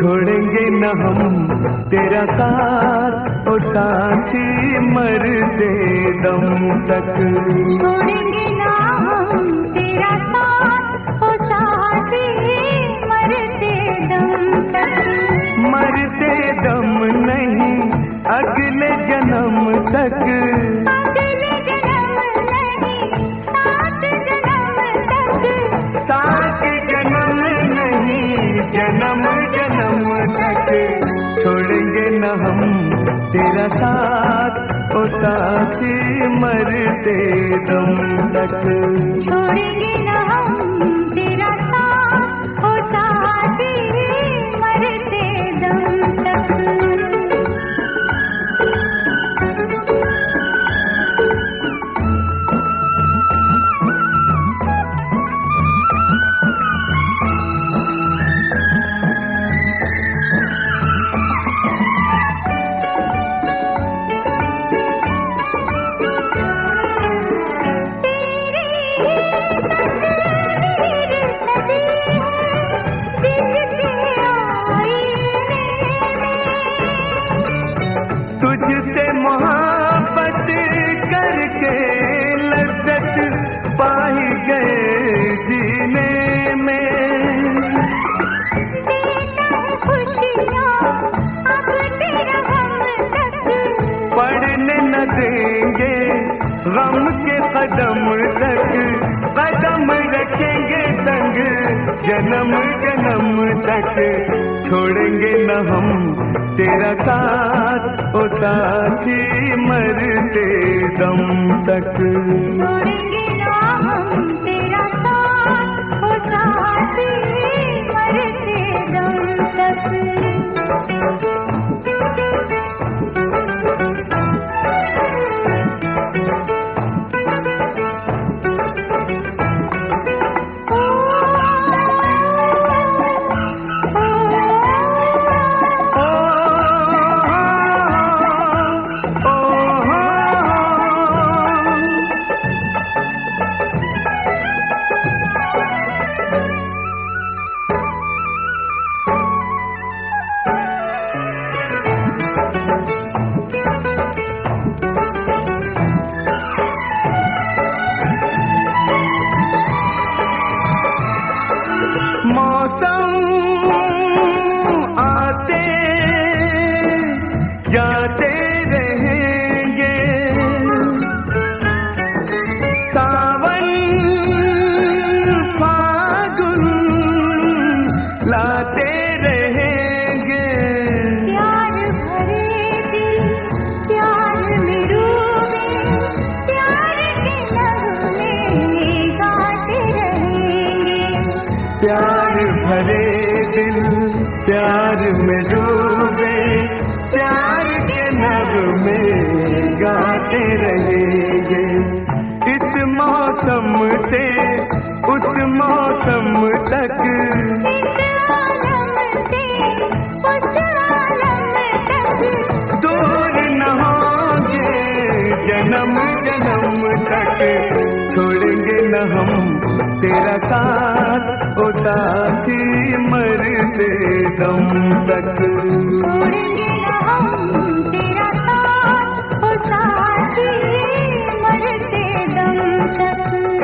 छोड़ेंगे न हम तेरा साथ ओ साथी मरते दम तक। छोड़ेंगे ना हम तेरा साथ ओ साथी मरते दम तक। मरते दम नहीं अगले जन्म तक। अगले जन्म नहीं सात जन्म तक। सात जन्म नहीं जन्म जन्म तक। छोड़ेंगे न हम तेरा साथ ओ साथी मरते दम तक। छोड़ेंगे ना हम तेरा साथ ओ साथी मरते दम तक। तुझसे मोहब्बत करके लज्जत पाई गए जीने में। देता है खुशियाँ अब तेरा गम तक। पढ़ने न देंगे गम के कदम तक। कदम रखेंगे संग जन्म जन्म तक। छोड़ेंगे न हम तेरा साथ ओ साथी मरते दम तक। छोड़ेंगे ना हम तेरा साथ ओ साथी मरते दम तक। मौसम आते जाते रहेंगे। सावन फागुन लाते रहेंगे। प्यार भरे दिल प्यार में डूबे प्यार के नगमे गाते रहेंगे। प्यार भरे दिल प्यार में डूबे प्यार के नगमे गाते रहेंगे। इस मौसम से उस मौसम तक। इस आलम से उस आलम तक। दूर न होंगे जन्म जन्म तक। छोड़ेंगे न हम तेरा साथ ओ साथी मरते दम तक। छोड़ेंगे ना हम तेरा साथ ओ साथी मरते दम तक।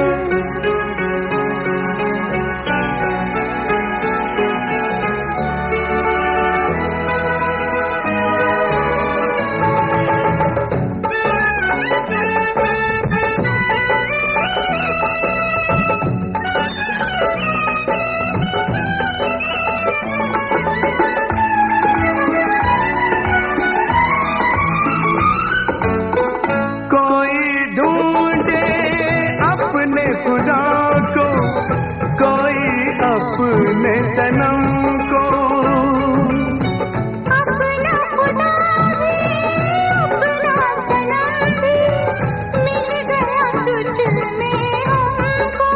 अपने सनम को। अपना खुदा भी अपना सनम भी मिल गया तुझ में हमको।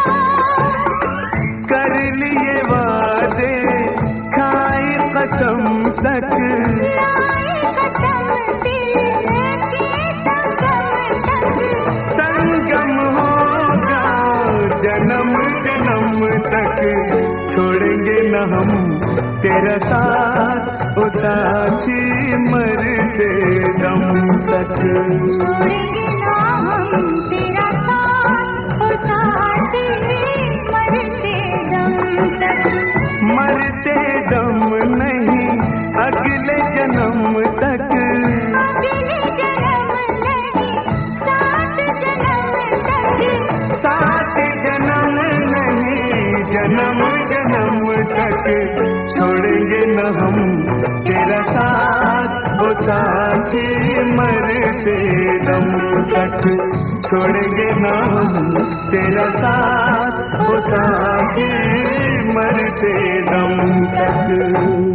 कर लिए वादे खाए कसम तक। लाए कसम दिल के संगम तक। संगम होगा जन्म जन्म तक। छोड़ेंगे न हम तेरा साथ साथ ओ साथी मरते दम तक। छोड़ेंगे ना हम तेरा साथ ओ साथी मरते दम तक। मरते दम नहीं अगले जन्म तक। अगले जन्म नहीं सात जन्म तक। सात जन्म नहीं जन्म जन्म तक। छोड़ेंगे न हम तेरा साथ ओ साथी मरते दम तक। छोड़ेंगे न हम तेरा साथ ओ साथी मरते दम तक।